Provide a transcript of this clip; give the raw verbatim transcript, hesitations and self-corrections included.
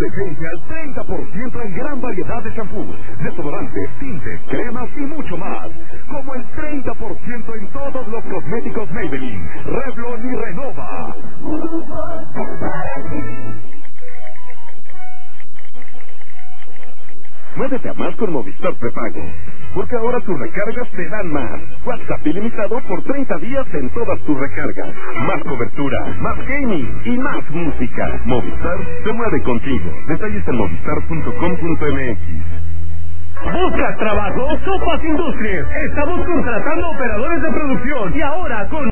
de veinte al treinta por ciento en gran variedad de champús, desodorantes, tintes, cremas y mucho más. Como el treinta por ciento en todos los cosméticos Maybelline, Revlon y Renova. Muévete a más con Movistar Prepago, porque ahora tus recargas te dan más. WhatsApp ilimitado por treinta días en todas tus recargas. Más cobertura, más gaming y más música. Movistar se mueve contigo. Detalles en movistar punto com punto m x. ¿Buscas trabajo? Sopas Industrias. Estamos contratando operadores de producción y ahora con